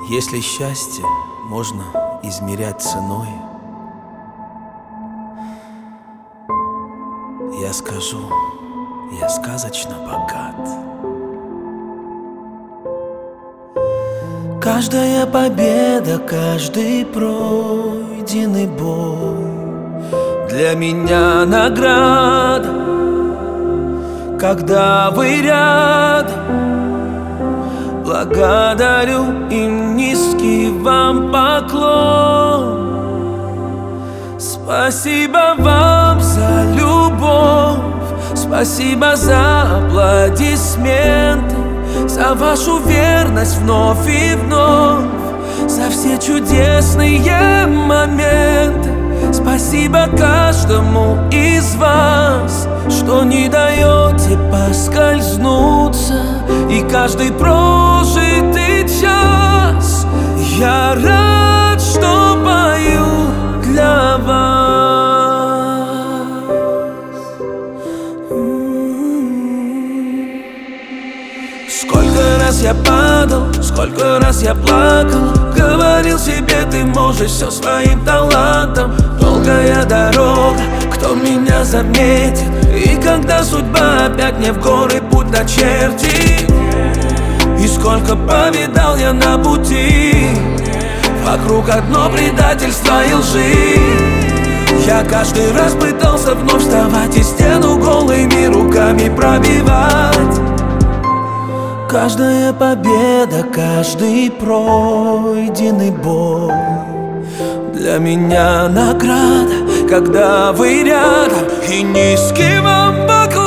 Если счастье можно измерять ценой, я скажу, я сказочно богат. Каждая победа, каждый пройденный бой для меня награда. Когда вы рядом, благодарю и низкий вам поклон. Спасибо вам за любовь, спасибо за аплодисменты, за вашу верность вновь и вновь, за все чудесные моменты. Спасибо каждому из вас, что не даете поскользнуться, и каждый прожитый час я рад, что пою для вас. Сколько раз я падал, сколько раз я плакал, говорил себе, ты можешь все своим талантом. Долгая дорога, кто меня заметит, и когда судьба опять мне в горы путь начертит. И сколько повидал я на пути, вокруг одно предательство и лжи. Я каждый раз пытался вновь вставать и стену голыми руками пробивать. Каждая победа, каждый пройденный бой для меня награда. Когда вы рядом, и низкий вам поклон.